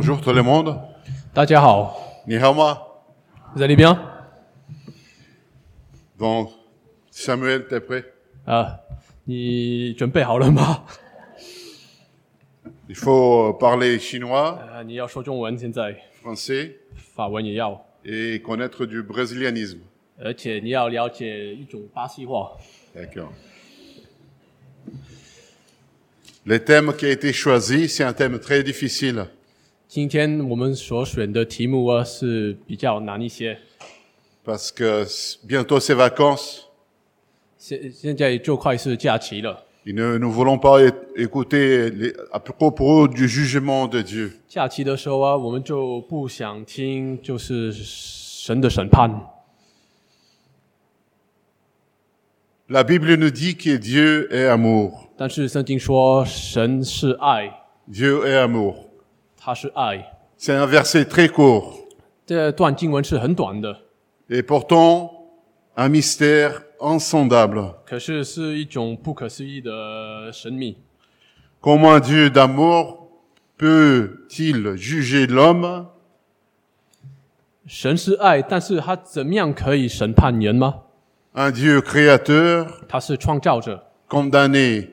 Bonjour tout le monde. 大家好， 你好吗？ vous allez bien? Bon, Samuel, t'es prêt? 你准备好了吗？ Il faut parler chinois, 你要说中文，现在 français 法文也要， et connaître du brésilianisme. 而且你要了解一种巴西话。 D'accord. Le thème qui a été choisi, c'est un thème très difficile 今天我们所选的题目啊是比较难一些， parce que bientôt c'est vacances 现在就快是假期了。 et nous voulons pas écouter à propos du jugement de Dieu. 假期的时候啊，我们就不想听就是神的审判。 La Bible nous dit que Dieu est amour. 但是圣经说神是爱， Dieu est amour. 他是爱。 C'est un verset très court 这段经文是很短的， et pourtant un mystère insondable. 可是是一种不可思议的神秘。 Comment un Dieu d'amour peut-il juger l'homme 神是爱，但是他怎么样可以审判人吗？ un Dieu créateur 他是创造者， condamné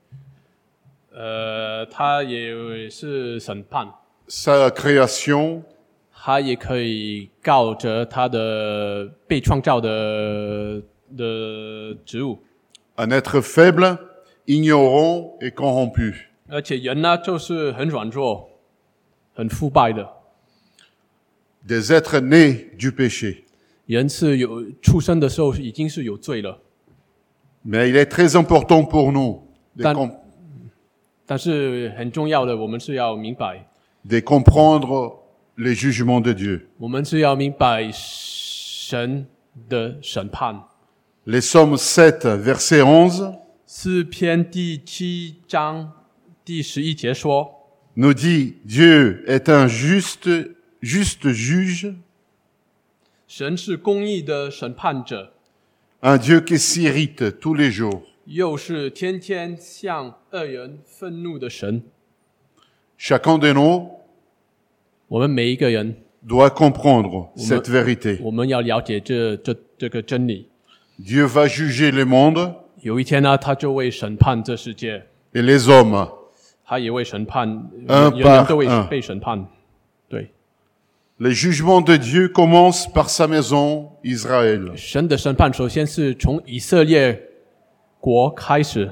他也是审判， sa création 他也可以告着他的被创造的植物。 un être faible, ignorant et corrompu. 而且人呢，就是很软弱、很腐败的。 Des êtres nés du péché. 人是出生的时候已经是有罪了， Mais il est très important pour nous de 但是很重要的，我们是要明白， comprendre les jugements de Dieu. 我们是要明白神的审判。 Les Psaumes 7, verset 11, 诗篇第7章第11节说， nous dit Dieu est un juste juge, 神是公义的审判者， un Dieu qui s'irrite tous les jours. 又是天天向恶人愤怒的神。 Chacun de nous 我们每一个人， doit comprendre cette vérité. 我们要了解这个真理。 Dieu va juger le monde 有一天呢，他就会审判这世界， et les hommes. 他也会审判， Un 人人都会 par un 被审判。对， Les jugements de Dieu commencent par sa maison, Israël. 神的审判首先是从以色列国开始，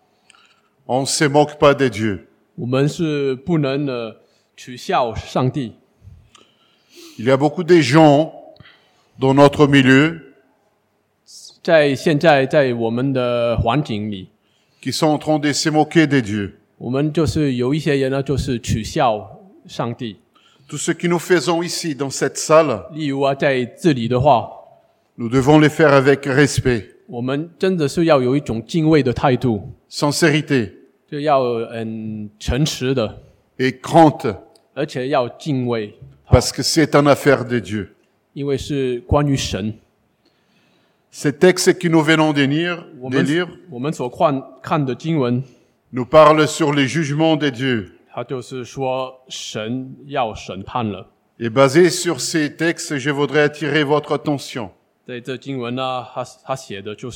On ne se moque pas de Dieu. 我们是不能取笑上帝。 Il y a beaucoup de gens dans notre milieu 现在在我们的环境里， qui sont en train de se moquer de Dieu. 我们就是有一些人呢，就是取笑上帝。 Tout ce que nous faisons ici, dans cette salle, 例如啊，在这里的话， nous devons le faire avec respect, 我们真的是要有一种敬畏的态度， sincérité 就要诚实的， et crainte, 而且要敬畏， parce que c'est une affaire de Dieu. 因为是关于神。 Ces textes que nous venons de lire, 我们所看的经文， nous parlent sur les jugements de Dieu. 它就是说神要审判了。 Et basé sur ces textes, je voudrais attirer votre attention 在这经文呢，他写的就是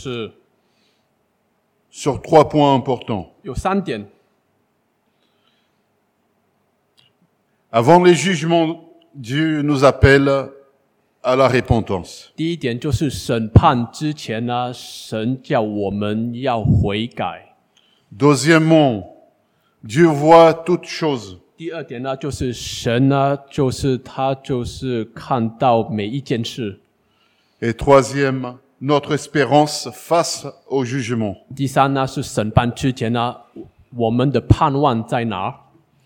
sur 3 points importants. 有3点。 Avant les jugements, Dieu nous appelle à la repentance. 第一点就是审判之前呢，神叫我们要悔改。 Deuxièmement, Dieu voit toutes choses. 第二点呢，就是神呢，他看到每一件事。 Et troisième, notre espérance face au jugement. 第三呢，是审判之前呢，我们的盼望在哪？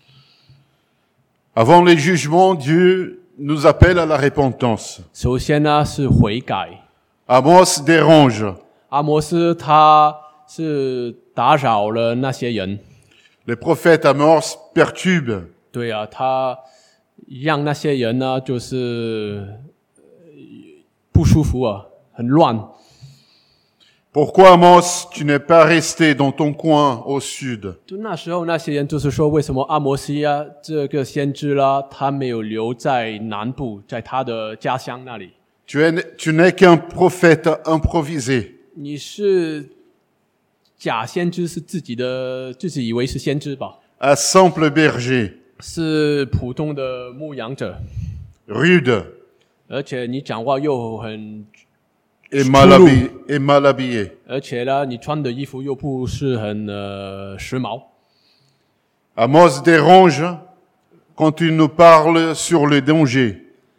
Avant les jugements, Dieu nous appelle à la repentance. 首先呢是悔改。 Amos dérange. 阿摩斯他是打扰了那些人。 Le prophète Amos perturbe. 对啊，他让那些人呢就是不舒服啊，很乱。 Pourquoi, Amos, tu n'es pas resté dans ton coin au sud? 就那时候那些人就是说，为什么阿摩西啊这个先知啦，他没有留在南部，在他的家乡那里？ Tu n'es qu'un prophète improvisé. 你是假先知，是自己以为是先知吧？ Un simple berger, 是普通的牧羊者， rude 而且你讲话又很， et mal habillé. 而且呢，你穿的衣服又不是很时髦。 Amos dérange quand tu nous parles sur le danger.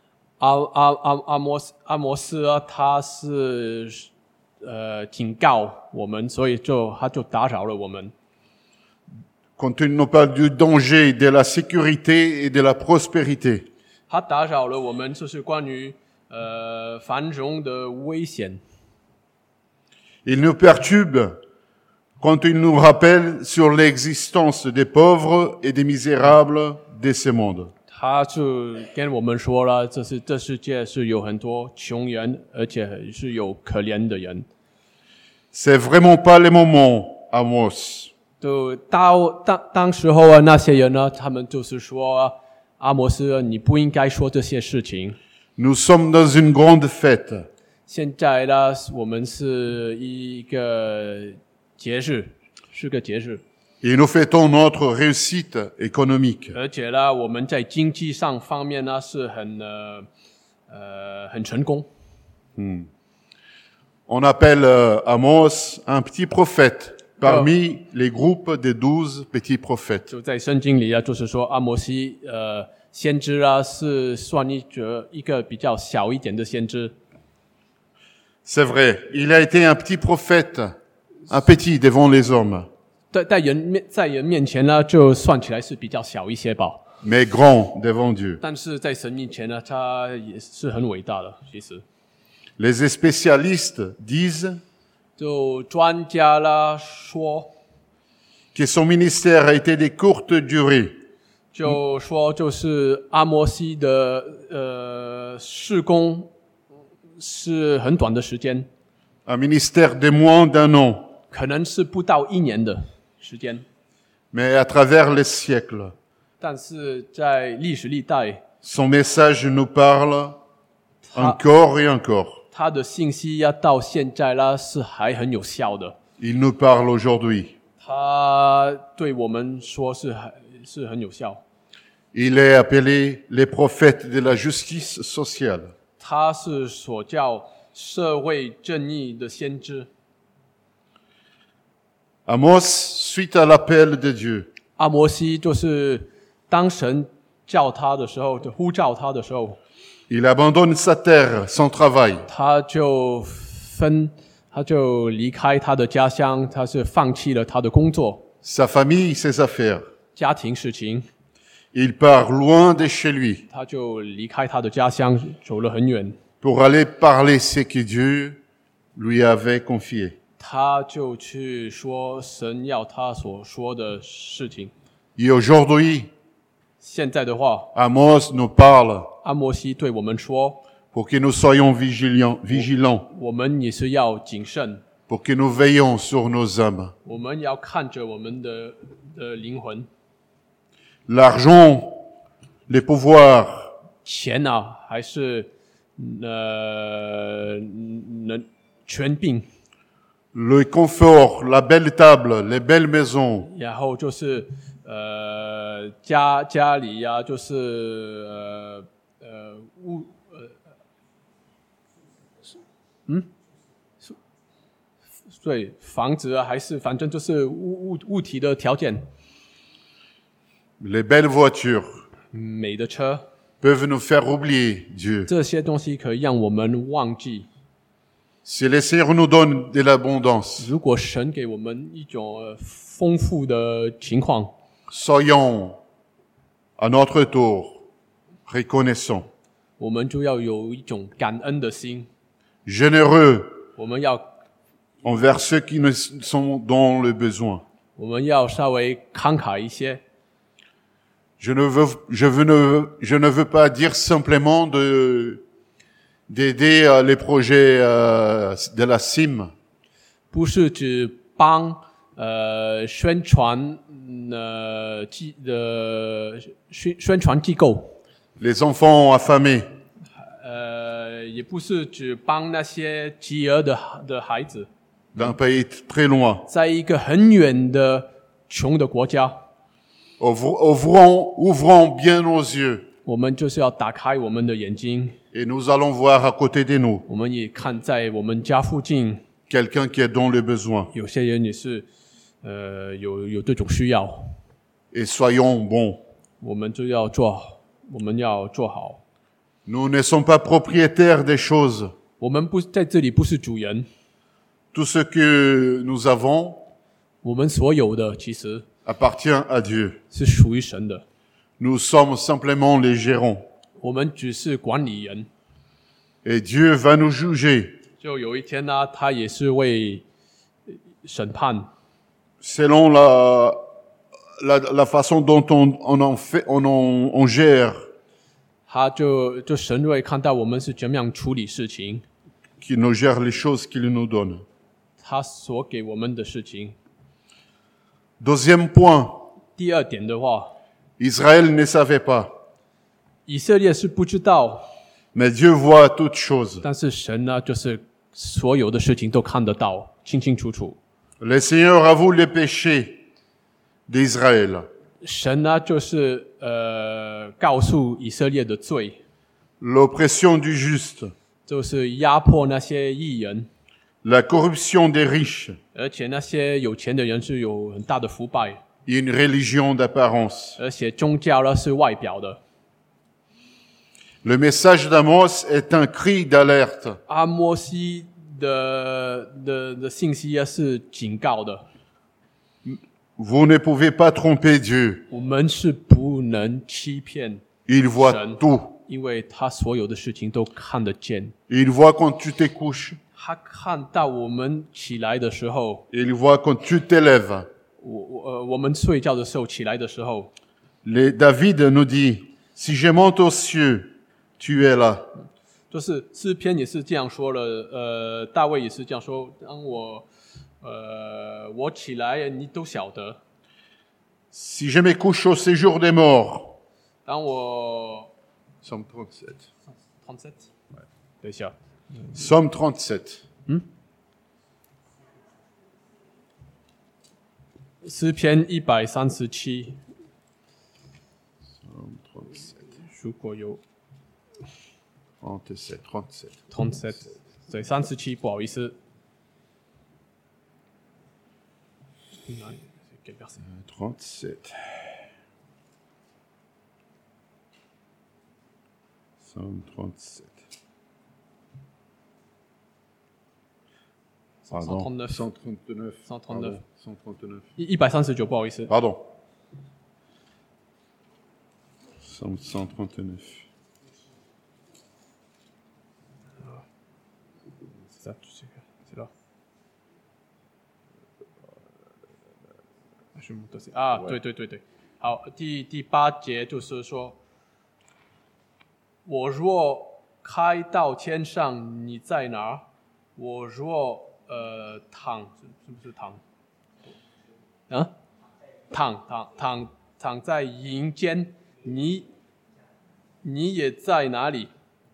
阿摩斯啊，他是警告我们，所以他就打扰了我们。 Quand tu nous parles du danger, de la sécurité et de la prospérité. 他打扰了我们，就是关于繁荣的危险。 Il nous perturbe quand il nous rappelle sur l'existence des pauvres et des misérables de ce monde. 他就跟我们说了，这世界是有很多穷人，而且是有可怜的人。 C'est vraiment pas le moment, Amos. 就当时候啊，那些人呢，他们就是说，阿摩斯，你不应该说这些事情。 Nous sommes dans une grande fête. 现在呢，我们是一个节日，是个节日， Et nous fêtons notre réussite économique. 而且呢，我们在经济上方面呢是很成功。 On appelle Amos un petit prophète parmi les groupes des 12 petits prophètes. 就在圣经里啊，就是说阿摩西先知啊，是算一个比较小一点的先知。 C'est vrai, il a été un petit prophète, un petit devant les hommes, 在人面前呢，就算起来是比较小一些吧。 mais grand devant Dieu. 但是在神面前呢，他也是很伟大的。其实， Les spécialistes disent 就专家啦说， que son ministère a été de courte durée. 就说就是阿摩西的事工是很短的时间， Un ministère de moins d'un an, 可能是不到1年的时间， mais à travers les siècles. 但是在历史历代， Son message nous parle encore et encore. 他的信息呀到现在啦是还很有效的。 Il nous parle aujourd'hui. 他对我们说是很有效。 Il est appelé les prophètes de la justice sociale. 他是所叫社会正义的先知。 Amos, suite à l'appel de Dieu, 阿摩西就是当神叫他的时候，就呼召他的时候， il abandonne sa terre, son travail. 他就离开他的家乡，他是放弃了他的工作、 Sa famille, ses affaires. 家庭事情， Il part loin de chez lui 他就离开他的家乡，走了很远， pour aller parler ce que Dieu lui avait confié. 他就去说神要他所说的事情。 Et aujourd'hui, 现在的话， Amos nous parle 阿摩西对我们说， pour que nous soyons vigilants, 我们也是要谨慎， pour que nous veillons sur nos âmes. 我们要看着我们的灵魂。 L'argent, les pouvoirs, 钱啊，还是权柄， le confort, la belle table, les belles maisons, 然后就是家里呀、就是对，房子啊，还是反正就是物体的条件， les belles voitures 美的车， peuvent nous faire oublier Dieu. 这些东西可以让我们忘记。 Si le Seigneur nous donne de l'abondance, 如果神给我们一种丰富的情况， soyons à notre tour reconnaissants, 我们就要有一种感恩的心， généreux 我们要 envers ceux qui sont dans le besoin. 稍微慷慨一些。 Je ne veux pas dire simplement d'aider les projets de la CIM. 不是只帮宣传宣传机构， les enfants affamés, 也不是只帮那些饥饿的孩子， d'un pays très loin. 在一个很远的穷的国家， Ouvrons bien nos yeux 我们就是要打开我们的眼睛， et nous allons voir à côté de nous 我们也看在我们家附近， quelqu'un qui est dans le besoin. 有些人也是有这种需要， Et soyons bons. 我们就要做好。 Nous ne sommes pas propriétaires des choses. 我们不在这里不是主人， Tout ce que nous avons 我们所有的其实 appartient à Dieu. 是属于神的， Nous sommes simplement les gérants. 我们只是管理人。 Et Dieu va nous juger 就有一天呢，他也是为审判， selon la façon dont on gère, 他就神会看到我们是怎么样处理事情， qu'il nous gère les choses qu'il nous donne. 他所给我们的事情。 Deuxième point, 第二点的话， Israël ne savait pas, 以色列是不知道， mais Dieu voit toutes choses. 但是神呢，就是所有的事情都看得到，清清楚楚。 Le Seigneur avoue les péchés d'Israël, 神呢，就是告诉以色列的罪， l'oppression du juste, 就是压迫那些义人， la corruption des riches, 而且那些有钱的人是有很大的腐败， et une religion d'apparence. 而且宗教呢是外表的。 Le message d'Amos est un cri d'alerte. 阿摩西的信息啊是警告的， Vous ne pouvez pas tromper Dieu. 我们是不能欺骗， Il voit Son. tout. 因为他所有的事情都看得见。 Il voit quand tu te couches. 他看到我们起来的时候， Il voit quand tu t'élèves. 我们睡觉的时候起来的时候， David nous dit, si je monte aux cieux, tu es là. 就是诗篇也是这样说了，大卫也是这样说，当我起来，你都晓得。 Si je me couche au séjour des morts. 当我 Somme 37. 37，等一下， Somme 37. 诗篇137， Somme 37. 如果有 37. 37，对，37，不好意思。Quelle personne? 37. Somme 37. Pardon. 139. 139. 139. Pardon, 139. 139，不好意思。 Pardon. Somme 139. C'est ça, c'est là. 是木头写啊，对对对对，好，第8节就是说，我若开到天上，你在哪儿？我若躺，是不是躺？啊，躺在营间，你也在哪里？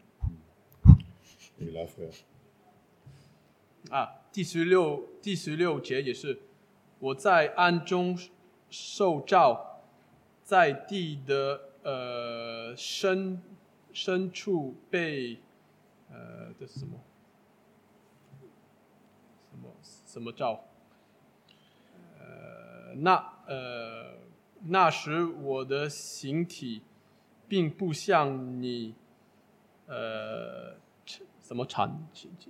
Et là, frère. 啊，第16节也是，我在暗中受造，在地的深处被这是什么？什么造？那时我的形体并不像你什么产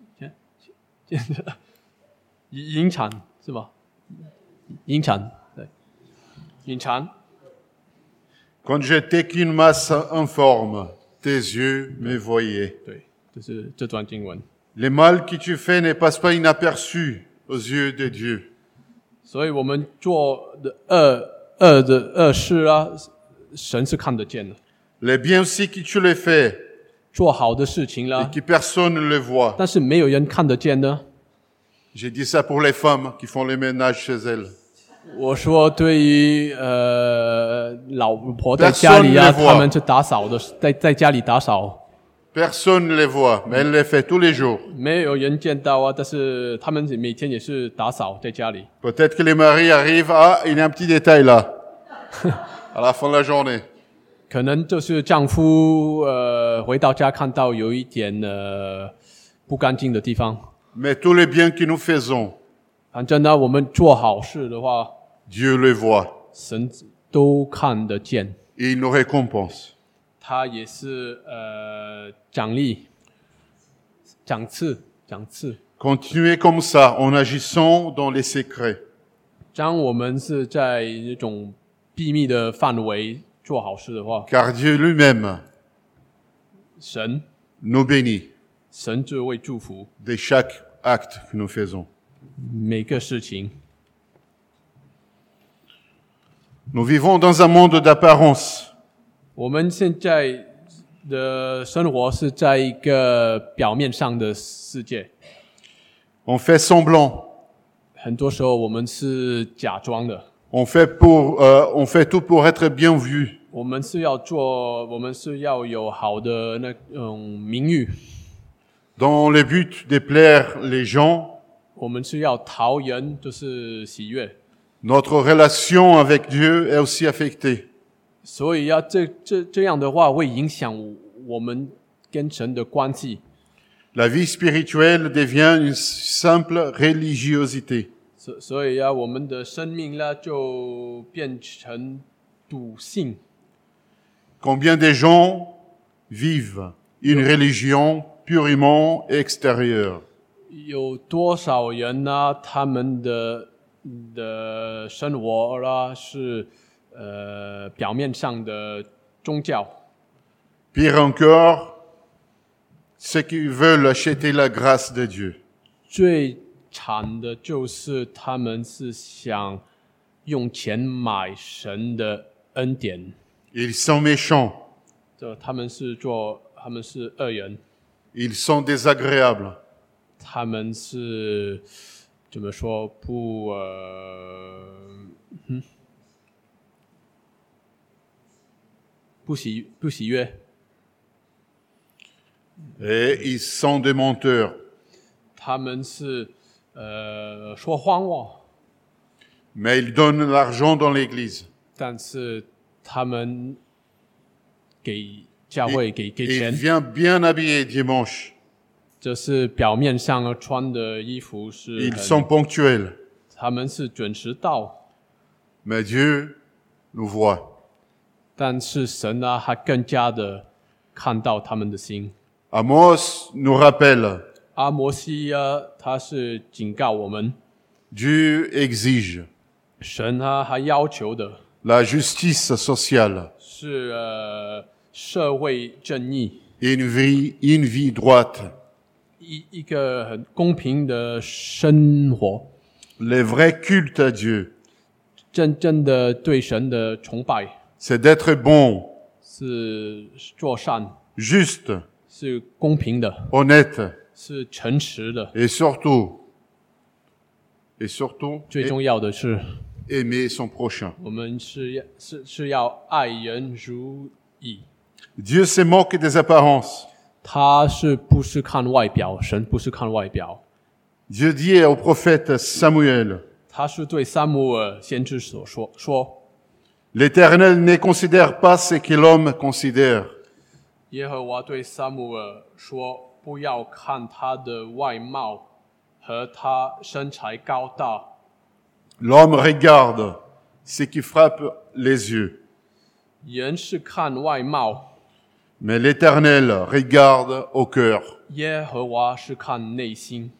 引产是吧？引产对，引产。 Quand j'étais qu'une masse informe, tes yeux me voyaient. 对，就是这段经文。 Les mal que tu fais ne passent pas inaperçus aux yeux de Dieu. 所以我们做的恶事啊，神是看得见的。 Les biens aussi que tu les fais 做好的事情 et 啦， que personne ne les voit. 但是没有人看得见呢。 J'ai dit ça pour les femmes qui font les ménages chez elles. 我说，对于老婆在家里啊， Personne ne les voit. 他们是打扫的，在家里打扫， Personne ne les voit, mais elle les fait tous les jours. 没有人见到啊。但是他们每天也是打扫在家里。 Peut-être que les maris arrivent, ah, il y a un petit détail là, à la fin de la journée. 可能就是丈夫回到家看到有一点不干净的地方。 Mais tous les biens que nous faisons, 反正呢，我们做好事的话， Dieu le voit 神都看得见， et il nous récompense. 他也是奖励、奖赐。 Continuez comme ça, en agissant dans les secrets. 当我们是在那种秘密的范围做好事的话， Car Dieu lui-même 神 nous bénit 就会祝福 de chaque acte que nous faisons. 每个事情。 Nous vivons dans un monde d'apparence. 我们现在的生活是在一个表面上的世界， On fait semblant. 很多时候我们是假装的。 On fait tout pour être bien vu. 我们是要有好的那种名誉， Dans le but de plaire les gens, 我们是要讨人，就是喜悦。 notre relation avec Dieu est aussi affectée. 所以要这样的话，会影响我们跟神的关系。 La vie spirituelle devient une simple religiosité. 所以我们的生命呢，就变成笃信。 Combien de gens vivent une religion purement extérieure? 有多少人呢？他们的生活啦是表面上的宗教。 Pire encore, ceux qui veulent acheter la grâce de Dieu. 最惨的就是他们是想用钱买神的恩典， Ils sont méchants, 他们是恶人， ils sont désagréables. 他们是怎么说不喜悦， Et ils sont des menteurs. 他们是说谎话， Mais ils donnent l'argent dans l'église. 但是他们给教会给 Il 钱， vient bien habillé dimanche. 就是表面上穿的衣服是 Ils sont ponctuels. 他们是准时到， Mais Dieu nous voit. 但是神呢，他更加的看到他们的心。 Amos nous rappelle, 阿摩西他是警告我们， Dieu exige 神他要求的 la justice sociale, 是社会正义， une vie droite, 一个很公平的生活， le vrai culte à Dieu. 真正的对神的崇拜， C'est d'être bon, 是做善， juste, 是公平的， honnête, 是诚实的。 et surtout, 最重要的是， aimer son prochain. 我们是要爱人如己。 Dieu se moque des apparences. 他是不是看外表？神不是看外表， Dieu dit au prophète Samuel, 他是对撒母耳先知所说 l'Éternel ne considère pas ce que l'homme considère. 耶和华对撒母耳说：“不要看他的外貌和他身材高大， L'homme regarde ce qui frappe les yeux, 人是看外貌， mais l'Éternel regarde au cœur. 耶和华是看内心。”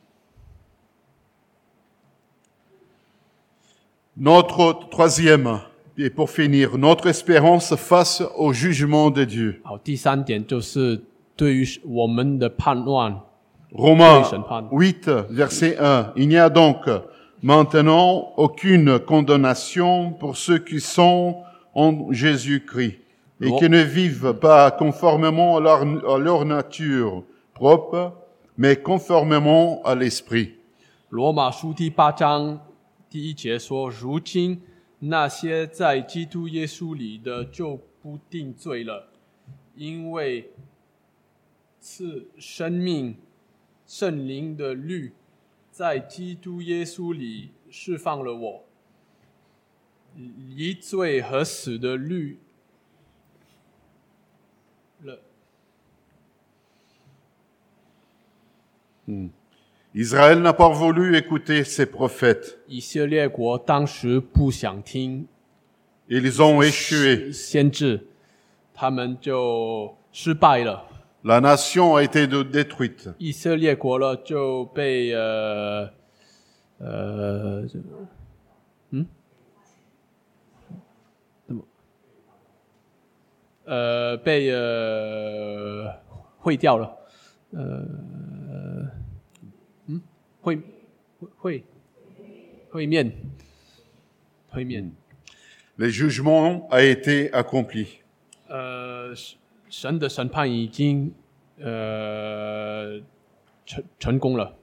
Notre troisième, et pour finir, notre espérance face au jugement de Dieu. 好，第三点就是对于我们的盼望。 Romains 对审判。 8, verset 1. Il n'y a donc maintenant aucune condamnation pour ceux qui sont en Jésus-Christ et qui ne vivent pas conformément à leur nature propre, mais conformément à l'Esprit. 罗马书第8章第1节说：“如今那些在基督耶稣里的就不定罪了，因为赐生命圣灵的律在基督耶稣里释放了我，离罪和死的律了。” Israël n'a pas voulu écouter ses prophètes. 以色列国当时不想听 Ils ont échoué. 先知，他们就失败了。 La nation a été détruite. 以色列国了就被被毁掉了。会面。 Le jugement a été accompli. 神的审判已经成功了。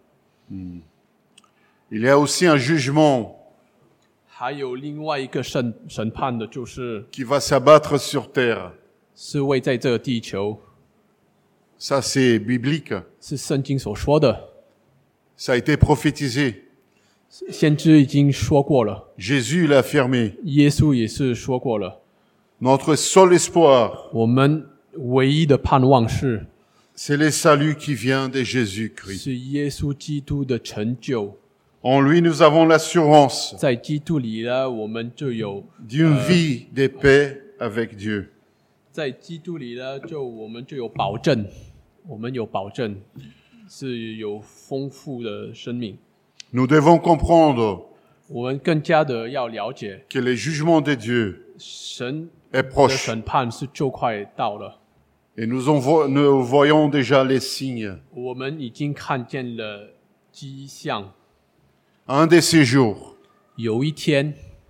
Il y a aussi un jugement 还有另外一个审判的，就是 qui va s'abattre sur terre. 是为在这个地球， Ça, c'est biblique. 是圣经所说的， Ça a été prophétisé. 先知已经说过了， Jésus l'a affirmé. 耶稣也是说过了。 Notre seul espoir, 我们唯一的盼望是 c'est le salut qui vient de Jésus-Christ. 是耶稣基督的成就。 En lui, nous avons l'assurance 在基督里呢，我们就有 d'une vie de paix avec Dieu. 在基督里呢，我们就有保证，我们有保证是有丰富的生命。 Nous devons comprendre 我们更加的要了解， que le jugement de Dieu 神 est 的 proche. 审判是就快到了。 Et nous voyons déjà les signes. 我们已经看见了迹象， Un de ces jours, 有一天，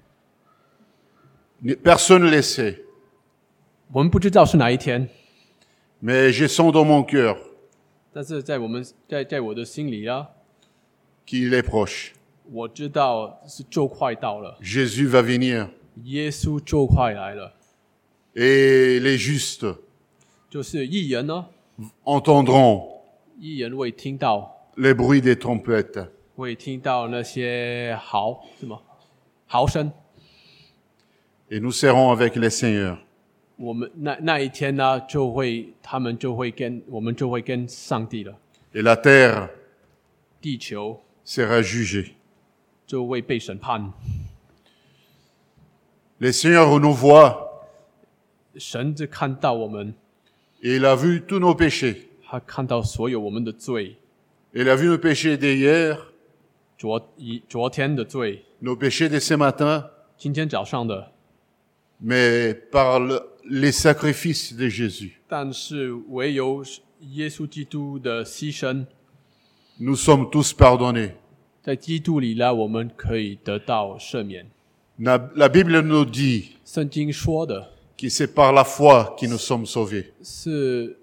personne ne le sait, 我们不知道是哪一天， mais je sens dans mon cœur 但是在我的心里啊， qu'il est proche. 我知道是就快到了， Jésus va venir 耶稣就快来了。 et les justes 就是义人呢， entendront 义人会听到， les bruits des trompettes 会听到那些嚎声。 et nous serons avec le Seigneur. 我们那一天呢，我们就会跟上帝了， Et la terre 地球 sera jugée. 就会被审判。 Le Seigneur nous voit 神只看到我们， et il a vu tous nos péchés. 他看到所有我们的罪， Il a vu nos péchés d'hier, 昨天的罪， nos péchés de ce matin, 今天早上的， mais par les sacrifices de Jésus, 但是唯有耶稣基督的牺牲， nous sommes tous pardonnés. 在基督里呢，我们可以得到赦免。 La Bible nous dit 圣经说的 que c'est par la foi que nous sommes sauvés. 是，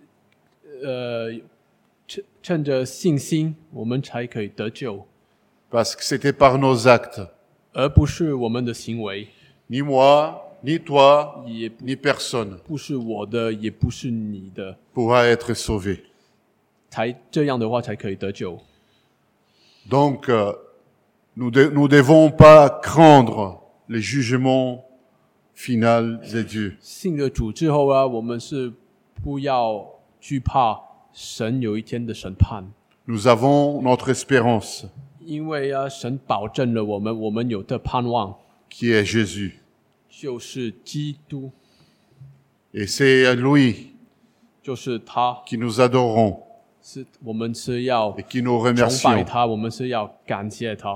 趁着信心，我们才可以得救， Parce que c'était par nos actes. 而不是我们的行为， Ni moi, ni toi, 也 ni personne 不是我的，也不是你的， pourra être sauvé. 这样的话才可以得救。 Donc, nous devons pas craindre le jugement final de Dieu. 信了主之后啊，我们是不要惧怕神有一天的审判， Nous avons notre espérance, 因为啊，神保证了我们有的盼望， qui est Jésus. 就是基督， Et c'est à lui 就是他， que nous adorons 我们是要 et que nous 崇拜 remercions. 他，我们是要感谢他。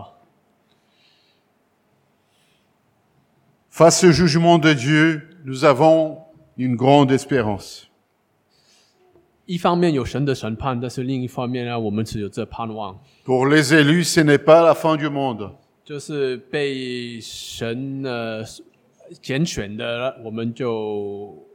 Face au jugement de Dieu, nous avons une grande espérance. 一方面有神的审判，但是另一方面呢，我们是有这盼望， Pour les élus, ce n'est pas la fin du monde. 就是被神拣选的，我们就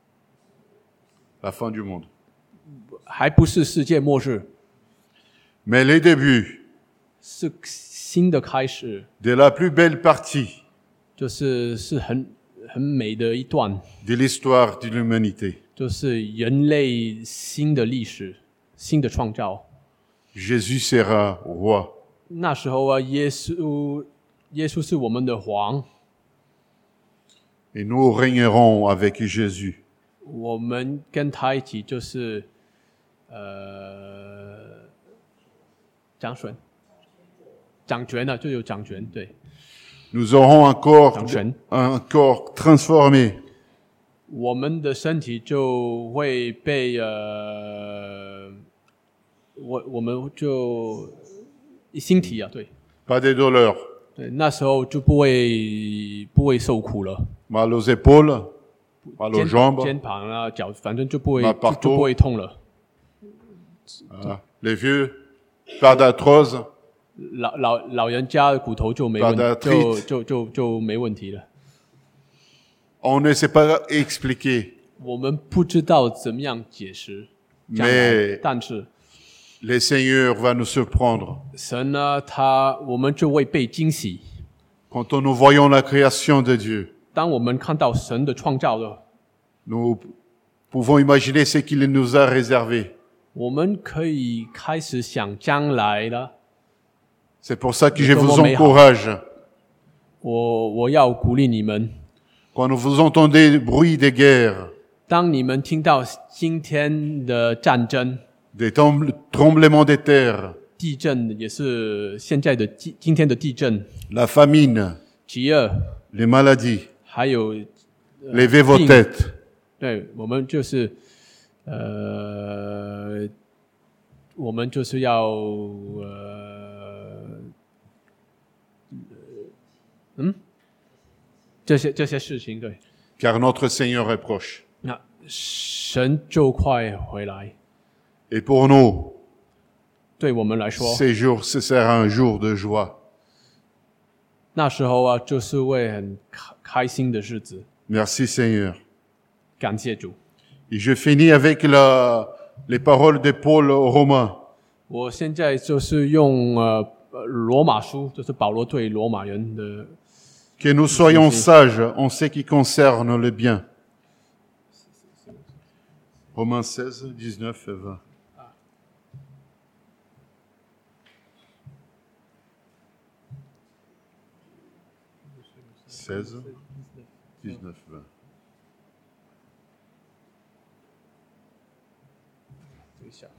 La fin du monde. 还不是世界末日， Mais les débuts 是新的开始， de la plus belle partie 是很美的一段， de l'histoire de l'humanité. 就是人类新的历史、新的创造。 Jésus sera roi. 那时候啊，耶稣是我们的王， Et nous régnerons avec Jésus. 我们跟他一起就是掌权了，就有掌权，对， Nous aurons 掌权。 un corps transformé. 我们的身体就会被我们就星体啊，对 Pas des douleurs. 对，那时候就不会受苦了， Mal aux épaules, mal aux jambes. 肩膀啊、脚，反正就不会 Mal partout. 就不会痛了。 Voilà. Les vieux, pas d'arthrose. 老人家的骨头就没问就没问题了。 On ne sait pas expliquer, 我们不知道怎么样解释将来， mais 但是 le Seigneur va nous surprendre. 神呢，我们就会被惊喜。 Quand nous voyons la création de Dieu, 当我们看到神的创造了， nous pouvons imaginer ce qu'il nous a réservé. 我们可以开始想将来了。 C'est pour ça que je vous encourage. 我要鼓励你们， Quand vous entendez le bruit des guerres, 当你们听到今天的战争、 des tremblements de terre, 地震，也是现在的今天的地震、 la famine, 饥饿， les maladies, 还有 levez vos têtes. 对，我们就是我们就是要这些事情，对， Car notre Seigneur est proche. 那神就快回来， Et pour nous, 对我们来说， ce sera un jour de joie. 那时候啊，就是会很开心的日子。 Merci Seigneur. 感谢主。 Et je finis avec les paroles de Paul aux Romains. 我现在就是用罗马书，就是保罗对罗马人的。 Que nous soyons sages en ce qui concerne le bien. Romains 16, 19 et 20. « 16, 19, 20. 等一下。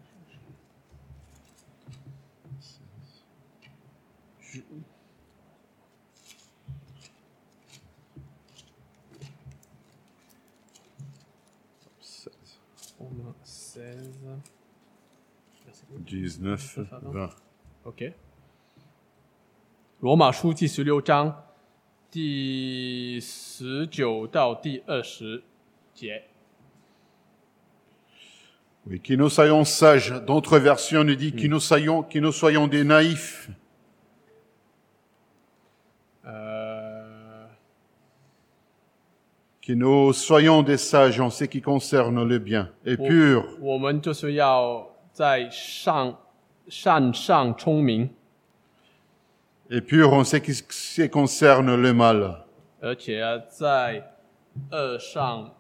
19, 20. OK。罗马书第16章第19到第20节。 Oui, que nous soyons sages. D'autres versions nous disent que nous soyons des naïfs. Que nous soyons des sages en ce qui concerne le bien et purs. 我们就是要在善上聪明， Et purs en ce qui concerne le mal. 而且在恶上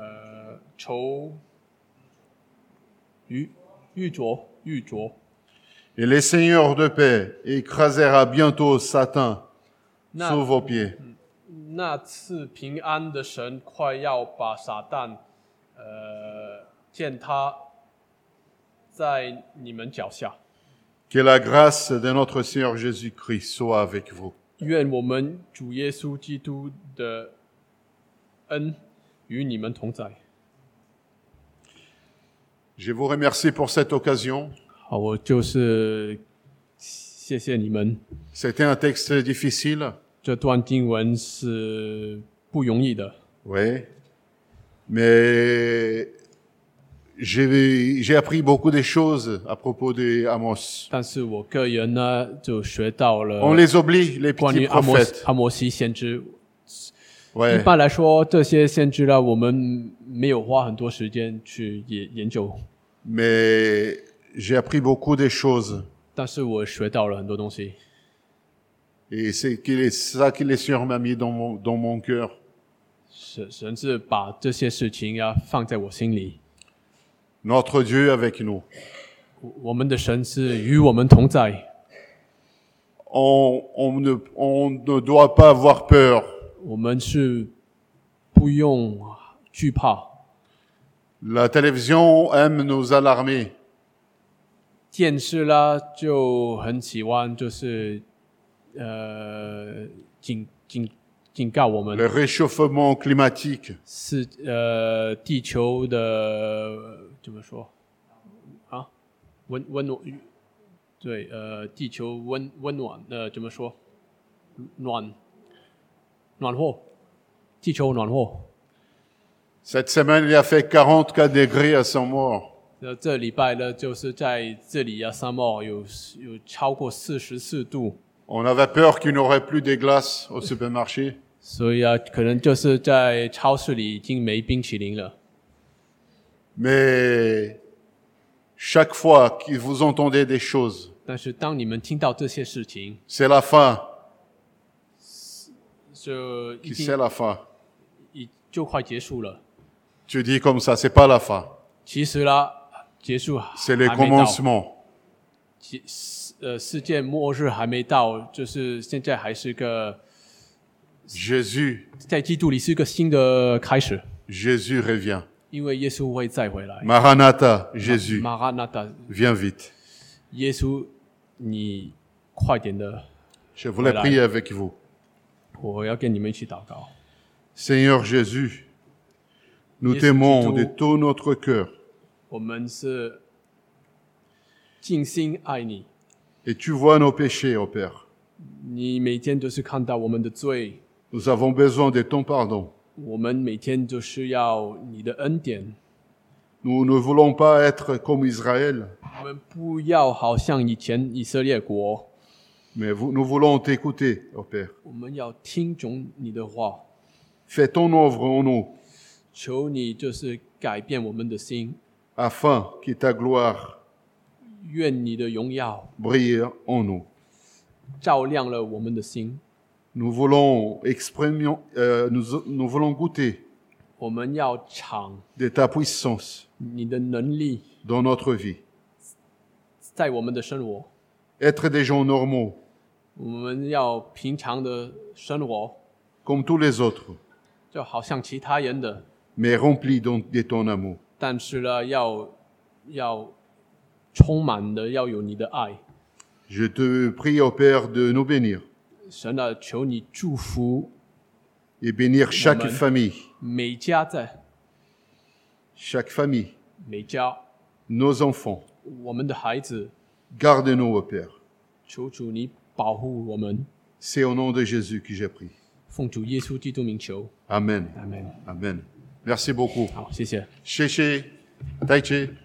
愚拙。 Et le Seigneur de paix écrasera bientôt Satan sous vos pieds. 那次平安的神快要把撒旦践踏在你们脚下。 Que la grâce de notre Seigneur Jésus-Christ soit avec vous. 愿我们主耶稣基督的恩与你们同在。 Je vous remercie pour cette occasion. 好，我就是谢谢你们。 C'était un texte difficile. 这段经文是不容易的， Oui. Mais j'ai appris beaucoup de choses à propos de Amos. 但是我个人呢就学到了 On les oublie, les 关于 petits prophètes. 阿摩西先知。一 Ouais. 般来说，这些先知呢，我们没有花很多时间去研究。 Mais j'ai appris beaucoup de choses. 但是我学到了很多东西。 Et c'est ça que le Seigneur m'a mis dans mon cœur. 神是把这些事情要放在我心里。 Notre Dieu avec nous. 我们的神是与我们同在， On ne doit pas avoir peur. 我们是不用惧怕。 La télévision aime nous alarmer. 电视啦就很喜欢，就是警告我们 Le réchauffement climatique. 是地球的怎么说啊？温暖，对地球温暖怎么说？暖和，地球暖和。 Cette semaine, il a fait 44 degrés à Saint-Maur. 这礼拜呢，就是在这里啊，沙漠有超过44度， On avait peur qu'il n'aurait plus des glaces au supermarché. 所以啊，可能就是在超市里已经没冰淇淋了。 Mais chaque fois que vous entendez des choses, 但是当你们听到这些事情， c'est la fin. 就一 C'est 定 la fin. 就快结束了。 Tu dis comme ça, c'est pas la fin. 其实啦，结束 C'est le 还没到， commencement. 世界末日还没到，就是现在还是个 Jésus 在基督里是个新的开始， Jésus revient. 因为耶稣会再回来。 Maranatha, Jésus, 马哈纳达， viens vite. 耶稣，你快点的， Je voulais prier avec vous. 我要跟你们一起祷告。 Seigneur Jésus, nous Jésus t'aimons Christ. de tout notre cœur 我们是尽心爱你， et tu vois nos péchés, ô Père. 你每天都是看到我们的罪， Nous avons besoin de ton pardon. 我们每天都是要你的恩典。 Nous ne voulons pas être comme Israël, 我们不要好像以前以色列国， mais nous voulons t'écouter, ô Père. 我们要听从你的话， Fais ton œuvre en nous, 求你就是改变我们的心， afin que ta gloire 愿你的荣耀 brille en nous. 照亮了我们的心。 Nous voulons nous voulons goûter 我们要尝 de ta puissance 你的能力， dans notre vie. 在我们的生活， Être des gens normaux, 我们要平常的生活， comme tous les autres, 就好像其他人的， mais remplis de ton amour. 但是呢，要充满的要有你的爱。 Je te prie, ô Père, de nous bénir 神啊，求你祝福 et bénir chaque Amen. famille, 每家每家 nos enfants. 我们的孩子， Garde-nous, ô Père. 求主你保护我们， C'est au nom de Jésus que j'ai prié. 奉主耶稣基督名求， Amen. 阿门。 Amen. Merci beaucoup. 好，谢谢。 Chéché, Taïché.